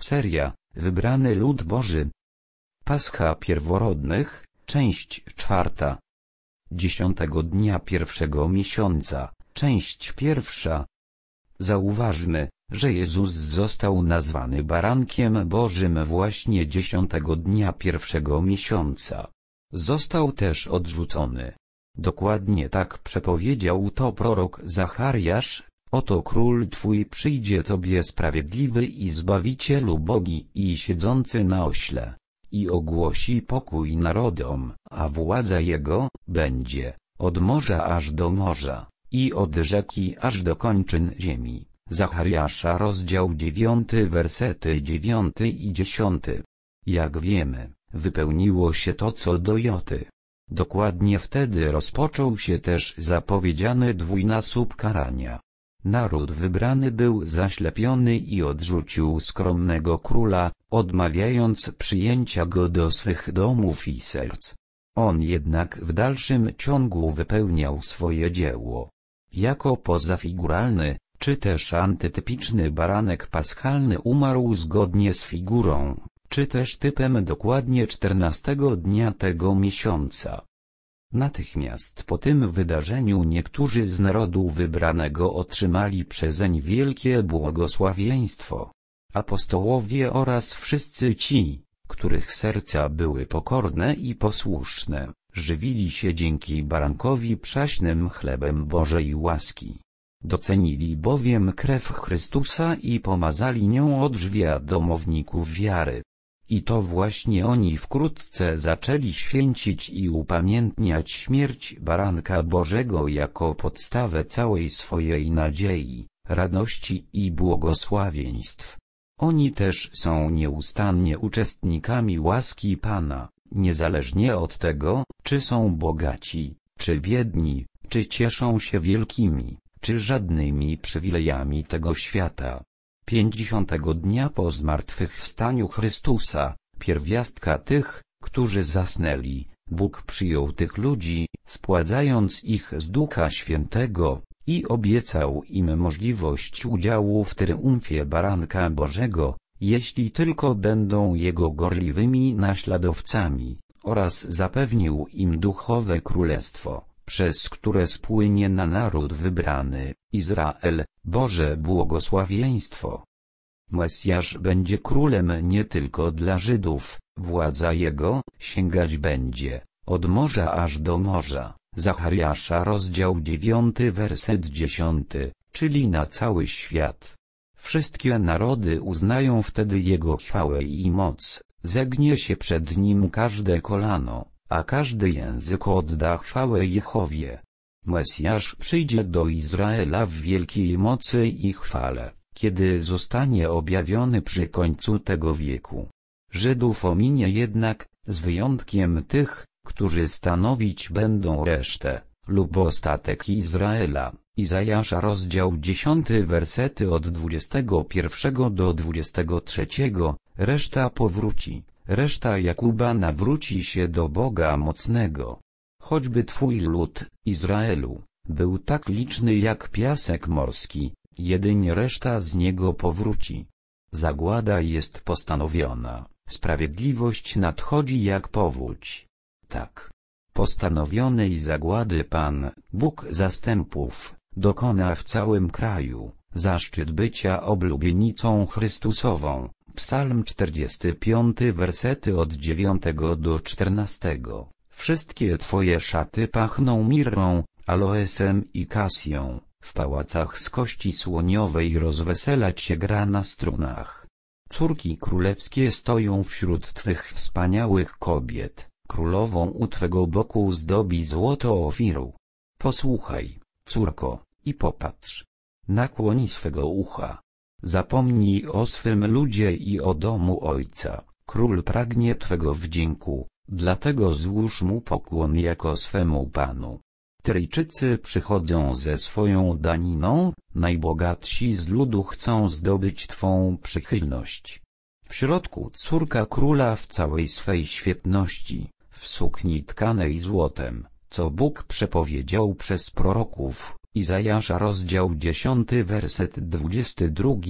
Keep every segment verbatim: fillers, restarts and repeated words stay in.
Seria, Wybrany lud Boży. Pascha pierworodnych, część czwarta. Dziesiątego dnia pierwszego miesiąca, część pierwsza. Zauważmy, że Jezus został nazwany barankiem Bożym właśnie dziesiątego dnia pierwszego miesiąca. Został też odrzucony. Dokładnie tak przepowiedział to prorok Zachariasz: oto król twój przyjdzie tobie sprawiedliwy i Zbawiciel ubogi i siedzący na ośle, i ogłosi pokój narodom, a władza jego będzie od morza aż do morza, i od rzeki aż do kończyn ziemi. Zachariasza rozdział dziewiąty wersety dziewiąty i dziesiąty. Jak wiemy, wypełniło się to co do Joty. Dokładnie wtedy rozpoczął się też zapowiedziany dwójnasób karania. Naród wybrany był zaślepiony i odrzucił skromnego króla, odmawiając przyjęcia go do swych domów i serc. On jednak w dalszym ciągu wypełniał swoje dzieło. Jako pozafiguralny, czy też antytypiczny baranek paschalny umarł zgodnie z figurą, czy też typem dokładnie czternastego dnia tego miesiąca. Natychmiast po tym wydarzeniu niektórzy z narodu wybranego otrzymali przezeń wielkie błogosławieństwo. Apostołowie oraz wszyscy ci, których serca były pokorne i posłuszne, żywili się dzięki barankowi przaśnym chlebem Bożej łaski. Docenili bowiem krew Chrystusa i pomazali nią odrzwia domowników wiary. I to właśnie oni wkrótce zaczęli święcić i upamiętniać śmierć Baranka Bożego jako podstawę całej swojej nadziei, radości i błogosławieństw. Oni też są nieustannie uczestnikami łaski Pana, niezależnie od tego, czy są bogaci, czy biedni, czy cieszą się wielkimi, czy żadnymi przywilejami tego świata. Pięćdziesiątego dnia po zmartwychwstaniu Chrystusa, pierwiastka tych, którzy zasnęli, Bóg przyjął tych ludzi, spładzając ich z Ducha Świętego, i obiecał im możliwość udziału w triumfie Baranka Bożego, jeśli tylko będą Jego gorliwymi naśladowcami, oraz zapewnił im duchowe królestwo, przez które spłynie na naród wybrany, Izrael, Boże błogosławieństwo. Mesjasz będzie królem nie tylko dla Żydów, władza Jego sięgać będzie od morza aż do morza. Zachariasza rozdział dziewiąty werset dziesiąty, czyli na cały świat. Wszystkie narody uznają wtedy Jego chwałę i moc, zegnie się przed Nim każde kolano, a każdy język odda chwałę Jehowie. Mesjasz przyjdzie do Izraela w wielkiej mocy i chwale, kiedy zostanie objawiony przy końcu tego wieku. Żydów ominie jednak, z wyjątkiem tych, którzy stanowić będą resztę, lub ostatek Izraela. Izajasza rozdział dziesiąty wersety od dwudziestego pierwszego do dwudziestego trzeciego, reszta powróci, reszta Jakuba nawróci się do Boga mocnego. Choćby twój lud, Izraelu, był tak liczny jak piasek morski, jedynie reszta z niego powróci. Zagłada jest postanowiona, sprawiedliwość nadchodzi jak powódź. Tak. Postanowionej zagłady Pan, Bóg zastępów, dokona w całym kraju, zaszczyt bycia oblubienicą Chrystusową. Psalm czterdziesty piąty wersety od dziewiątego do czternastego. Wszystkie Twoje szaty pachną mirrą, aloesem i kasją, w pałacach z kości słoniowej rozweselać się gra na strunach. Córki królewskie stoją wśród Twych wspaniałych kobiet, królową u Twego boku zdobi złoto Ofiru. Posłuchaj, córko, i popatrz. Nakłoń swego ucha. Zapomnij o swym ludzie i o domu ojca. Król pragnie Twego wdzięku, dlatego złóż mu pokłon jako swemu panu. Tyryjczycy przychodzą ze swoją daniną, najbogatsi z ludu chcą zdobyć Twą przychylność. W środku córka króla w całej swej świetności, w sukni tkanej złotem, co Bóg przepowiedział przez proroków. Izajasza rozdział dziesiąty werset dwudziesty drugi,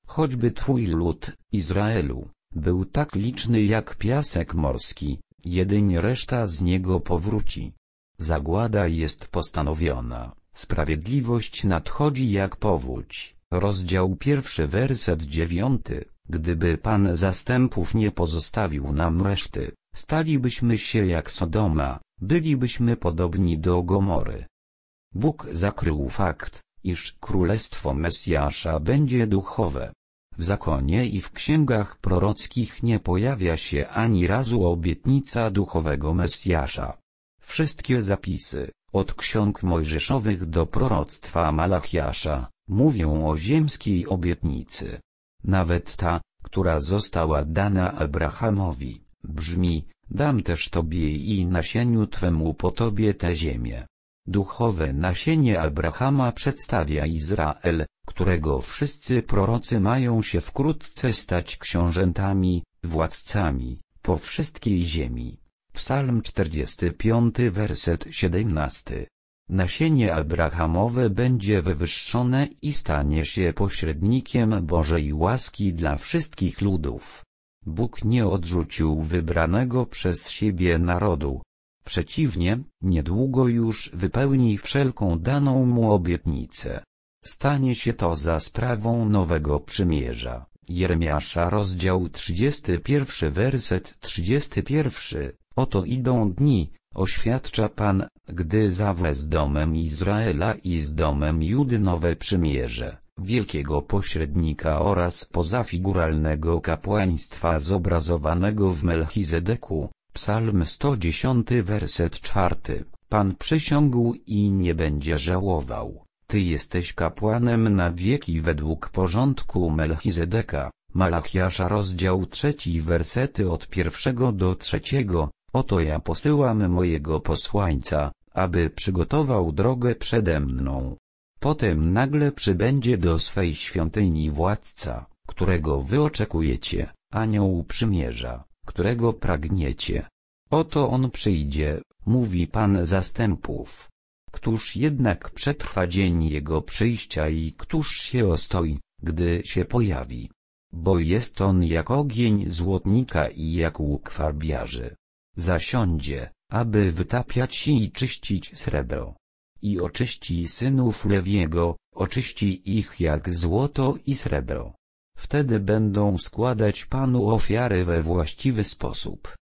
choćby twój lud, Izraelu, był tak liczny jak piasek morski, jedynie reszta z niego powróci. Zagłada jest postanowiona, sprawiedliwość nadchodzi jak powódź. Rozdział pierwszy, werset dziewiąty. Gdyby Pan zastępów nie pozostawił nam reszty, stalibyśmy się jak Sodoma, bylibyśmy podobni do Gomory. Bóg zakrył fakt, iż królestwo Mesjasza będzie duchowe. W zakonie i w księgach prorockich nie pojawia się ani razu obietnica duchowego Mesjasza. Wszystkie zapisy, od ksiąg mojżeszowych do proroctwa Malachiasza, mówią o ziemskiej obietnicy. Nawet ta, która została dana Abrahamowi, brzmi: dam też tobie i nasieniu twemu po tobie tę ziemię. Duchowe nasienie Abrahama przedstawia Izrael, którego wszyscy prorocy mają się wkrótce stać książętami, władcami, po wszystkiej ziemi. Psalm czterdziesty piąty, werset siedemnasty. Nasienie Abrahamowe będzie wywyższone i stanie się pośrednikiem Bożej łaski dla wszystkich ludów. Bóg nie odrzucił wybranego przez siebie narodu. Przeciwnie, niedługo już wypełni wszelką daną mu obietnicę. Stanie się to za sprawą nowego przymierza. Jeremiasza, rozdział trzydziesty pierwszy, werset trzydziesty pierwszy. Oto idą dni, oświadcza Pan, gdy zawrę z domem Izraela i z domem Judy nowe przymierze, wielkiego pośrednika oraz pozafiguralnego kapłaństwa zobrazowanego w Melchizedeku. Psalm sto dziesiąty, werset czwarty. Pan przysiągł i nie będzie żałował. Ty jesteś kapłanem na wieki według porządku Melchizedeka. Malachiasza, rozdział trzeci, wersety od pierwszego do trzeciego. Oto ja posyłam mojego posłańca, aby przygotował drogę przede mną. Potem nagle przybędzie do swej świątyni władca, którego wy oczekujecie, anioł przymierza, którego pragniecie. Oto on przyjdzie, mówi Pan zastępów. Któż jednak przetrwa dzień jego przyjścia i któż się ostoi, gdy się pojawi? Bo jest on jak ogień złotnika i jak łuk farbiarzy. Zasiądzie, aby wytapiać i czyścić srebro. I oczyści synów Lewiego, oczyści ich jak złoto i srebro. Wtedy będą składać Panu ofiary we właściwy sposób.